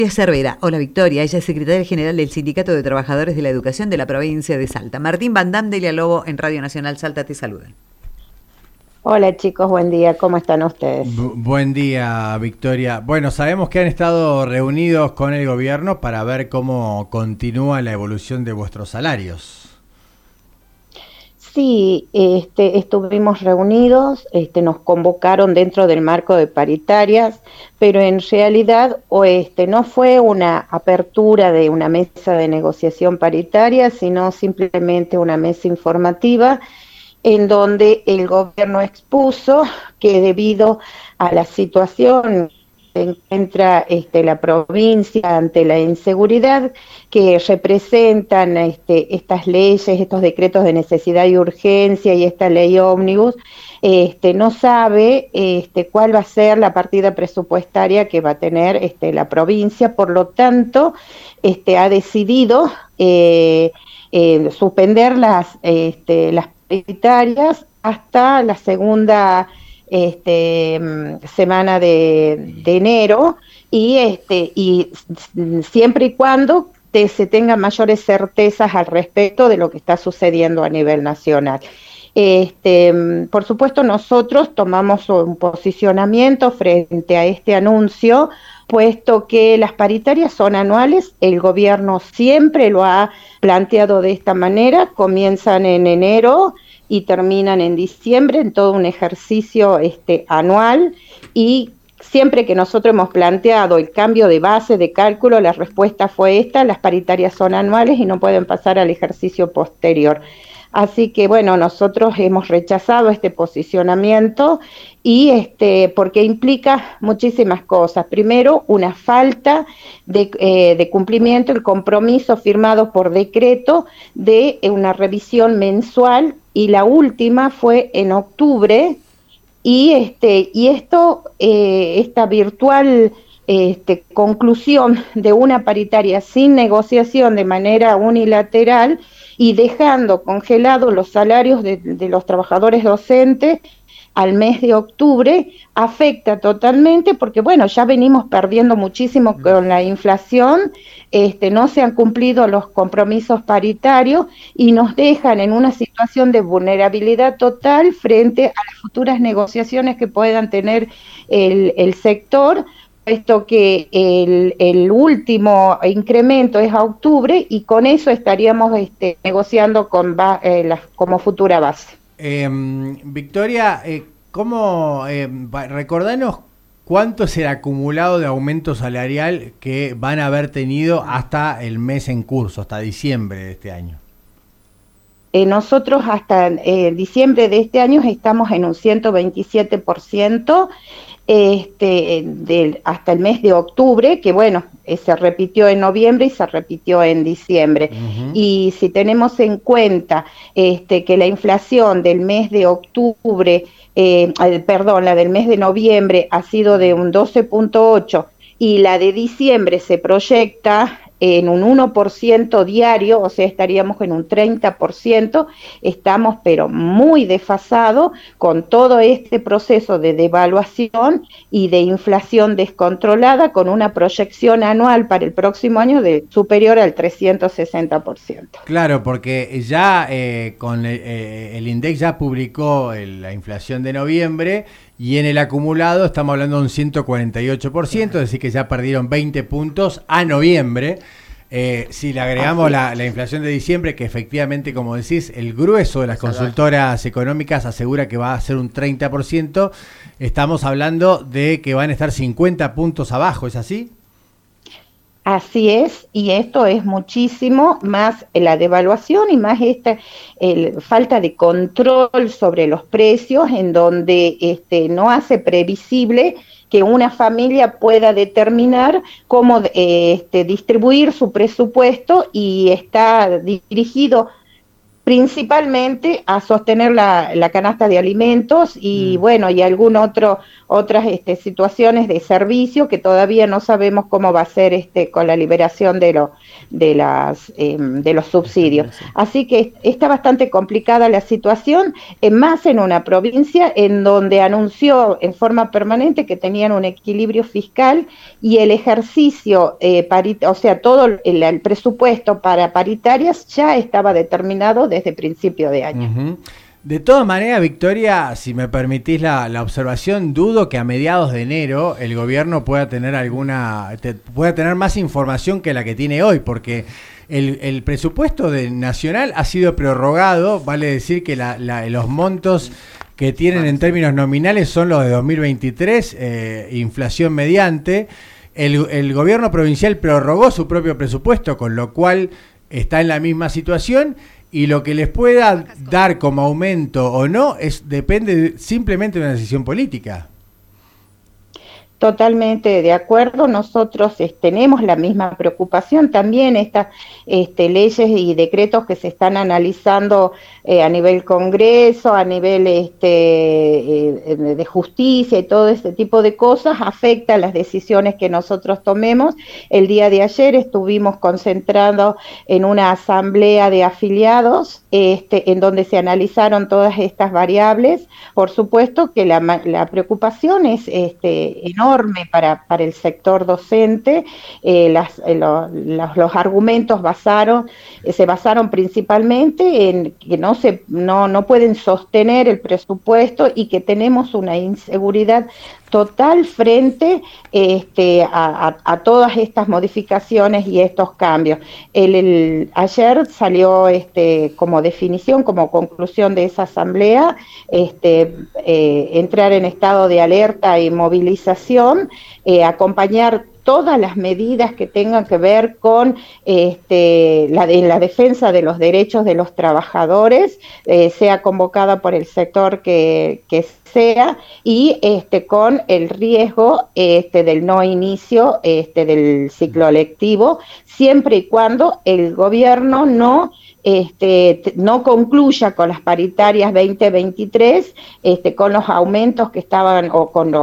Cervera. Hola Victoria, ella es secretaria general del Sindicato de Trabajadores de la Educación de la provincia de Salta. Martín Van Dam, Delia Lobo en Radio Nacional Salta te saludan. Hola chicos, buen día, ¿cómo están ustedes? Buen día, Victoria. Bueno, sabemos que han estado reunidos con el gobierno para ver cómo continúa la evolución de vuestros salarios. Sí, estuvimos reunidos, nos convocaron dentro del marco de paritarias, pero en realidad no fue una apertura de una mesa de negociación paritaria, sino simplemente una mesa informativa en donde el gobierno expuso que debido a la situación se encuentra la provincia ante la inseguridad que representan estas leyes, estos decretos de necesidad y urgencia y esta ley ómnibus, no sabe cuál va a ser la partida presupuestaria que va a tener la provincia, por lo tanto ha decidido suspender las prioritarias hasta la segunda semana de enero y siempre y cuando se tengan mayores certezas al respecto de lo que está sucediendo a nivel nacional. Por supuesto, nosotros tomamos un posicionamiento frente a este anuncio, puesto que las paritarias son anuales, el gobierno siempre lo ha planteado de esta manera, comienzan en enero y terminan en diciembre, en todo un ejercicio anual, y siempre que nosotros hemos planteado el cambio de base de cálculo, la respuesta fue esta: las paritarias son anuales y no pueden pasar al ejercicio posterior. Así que bueno, nosotros hemos rechazado este posicionamiento y porque implica muchísimas cosas. Primero, una falta de cumplimiento, el compromiso firmado por decreto de una revisión mensual, y la última fue en octubre, y esta virtual conclusión de una paritaria sin negociación de manera unilateral y dejando congelados los salarios de los trabajadores docentes al mes de octubre, afecta totalmente porque, bueno, ya venimos perdiendo muchísimo con la inflación, no se han cumplido los compromisos paritarios y nos dejan en una situación de vulnerabilidad total frente a las futuras negociaciones que puedan tener el sector, puesto que el último incremento es a octubre y con eso estaríamos negociando como futura base. Victoria, recordanos cuánto es el acumulado de aumento salarial que van a haber tenido hasta el mes en curso, hasta diciembre de este año? Nosotros hasta diciembre de este año estamos en un 127%, hasta el mes de octubre, que bueno, se repitió en noviembre y se repitió en diciembre. Uh-huh. Y si tenemos en cuenta que la inflación del mes de octubre, la del mes de noviembre ha sido de un 12.8 y la de diciembre se proyecta en un 1% diario, o sea, estaríamos en un 30%, estamos pero muy desfasados con todo este proceso de devaluación y de inflación descontrolada, con una proyección anual para el próximo año de superior al 360%. Claro, porque ya con el INDEC ya publicó la inflación de noviembre y en el acumulado estamos hablando de un 148%, es decir que ya perdieron 20 puntos a noviembre. Si le agregamos la inflación de diciembre, que efectivamente, como decís, el grueso de las consultoras económicas asegura que va a ser un 30%, estamos hablando de que van a estar 50 puntos abajo, ¿es así? Así es, y esto es muchísimo más la devaluación y más esta falta de control sobre los precios, en donde no hace previsible que una familia pueda determinar cómo distribuir su presupuesto, y está dirigido principalmente a sostener la canasta de alimentos y bueno, y otras situaciones de servicio que todavía no sabemos cómo va a ser con la liberación de los subsidios. Así que está bastante complicada la situación, más en una provincia en donde anunció en forma permanente que tenían un equilibrio fiscal y el ejercicio, o sea, todo el presupuesto para paritarias ya estaba determinado desde principio de año. Uh-huh. De todas maneras, Victoria, si me permitís la observación, dudo que a mediados de enero el gobierno pueda tener más información que la que tiene hoy, porque el presupuesto nacional ha sido prorrogado, vale decir que los montos que tienen en términos nominales son los de 2023, inflación mediante. El gobierno provincial prorrogó su propio presupuesto, con lo cual está en la misma situación. Y lo que les pueda dar como aumento o no depende simplemente de una decisión política. Totalmente de acuerdo, nosotros tenemos la misma preocupación, también estas leyes y decretos que se están analizando a nivel Congreso, a nivel de justicia y todo este tipo de cosas, afectan las decisiones que nosotros tomemos. El día de ayer estuvimos concentrados en una asamblea de afiliados, en donde se analizaron todas estas variables. Por supuesto que la preocupación es enorme para el sector docente. Los argumentos se basaron principalmente en que no pueden sostener el presupuesto y que tenemos una inseguridad total frente a todas estas modificaciones y estos cambios. Ayer salió como definición, como conclusión de esa asamblea, entrar en estado de alerta y movilización, acompañar todas las medidas que tengan que ver con la defensa de los derechos de los trabajadores, sea convocada por el sector que sea, y con el riesgo del no inicio del ciclo lectivo, siempre y cuando el gobierno no concluya con las paritarias 2023, con los aumentos que estaban, o con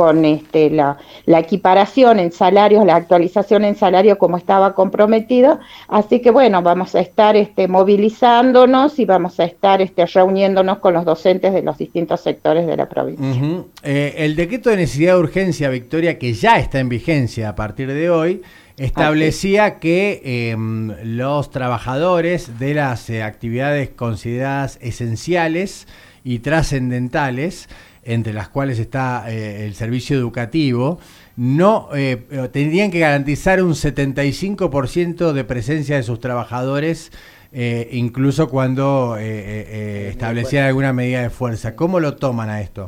la equiparación en salarios, la actualización en salario como estaba comprometido. Así que bueno, vamos a estar movilizándonos y vamos a estar reuniéndonos con los docentes de los distintos sectores de la provincia. Uh-huh. El decreto de necesidad de urgencia, Victoria, que ya está en vigencia a partir de hoy, establecía que los trabajadores de las actividades consideradas esenciales y trascendentales, entre las cuales está el servicio educativo, tendrían que garantizar un 75% de presencia de sus trabajadores, incluso cuando establecían alguna medida de fuerza. ¿Cómo lo toman a esto?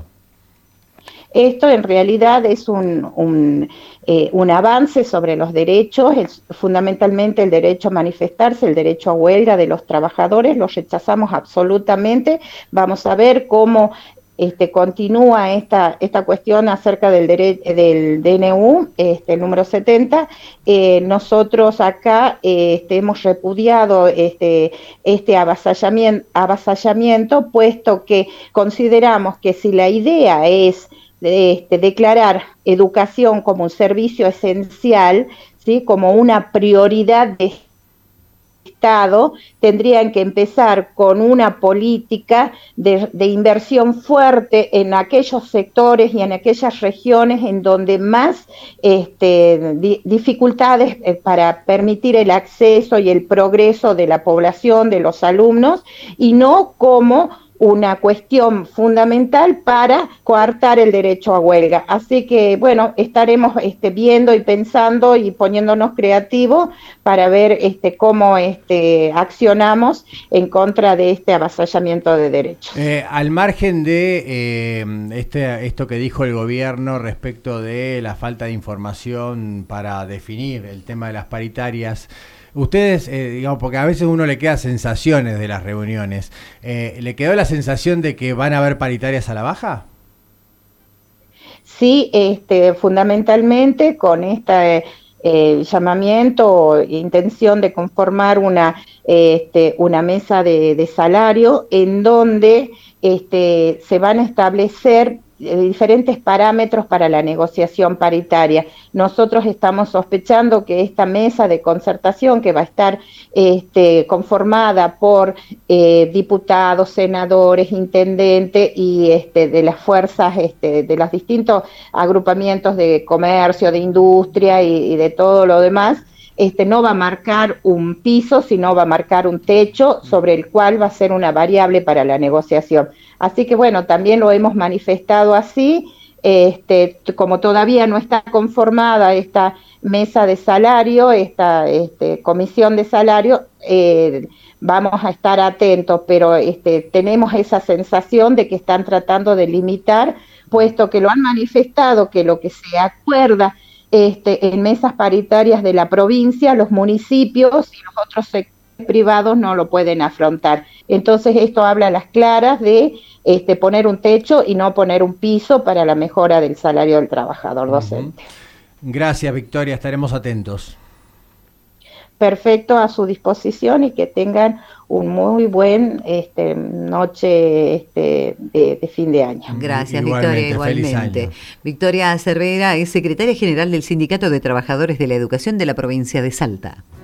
Esto en realidad es un avance sobre los derechos, es fundamentalmente el derecho a manifestarse, el derecho a huelga de los trabajadores. Lo rechazamos absolutamente. Vamos a ver cómo continúa esta cuestión acerca del DNU, el número 70. Nosotros acá hemos repudiado este avasallamiento, puesto que consideramos que si la idea es declarar educación como un servicio esencial, ¿sí?, como una prioridad de Estado, tendrían que empezar con una política de inversión fuerte en aquellos sectores y en aquellas regiones en donde más dificultades para permitir el acceso y el progreso de la población, de los alumnos, y no como una cuestión fundamental para coartar el derecho a huelga. Así que, bueno, estaremos viendo y pensando y poniéndonos creativos para ver cómo accionamos en contra de este avasallamiento de derechos. Al margen de esto que dijo el gobierno respecto de la falta de información para definir el tema de las paritarias, ustedes, digamos, porque a veces uno le queda sensaciones de las reuniones, ¿le quedó la sensación de que van a haber paritarias a la baja? Sí, fundamentalmente con esta llamamiento, intención de conformar una mesa de salario en donde se van a establecer diferentes parámetros para la negociación paritaria. Nosotros estamos sospechando que esta mesa de concertación, que va a estar conformada por diputados, senadores, intendentes y de las fuerzas, de los distintos agrupamientos de comercio, de industria y de todo lo demás, no va a marcar un piso, sino va a marcar un techo sobre el cual va a ser una variable para la negociación. Así que bueno, también lo hemos manifestado así, como todavía no está conformada esta mesa de salario, esta comisión de salario, vamos a estar atentos, pero tenemos esa sensación de que están tratando de limitar, puesto que lo han manifestado, que lo que se acuerda en mesas paritarias de la provincia, los municipios y los otros sectores privados no lo pueden afrontar. Entonces esto habla a las claras de poner un techo y no poner un piso para la mejora del salario del trabajador docente. Gracias, Victoria, estaremos atentos. Perfecto, a su disposición, y que tengan un muy buen noche de fin de año. Gracias, Victoria, igualmente. Victoria Cervera es secretaria general del Sindicato de Trabajadores de la Educación de la provincia de Salta.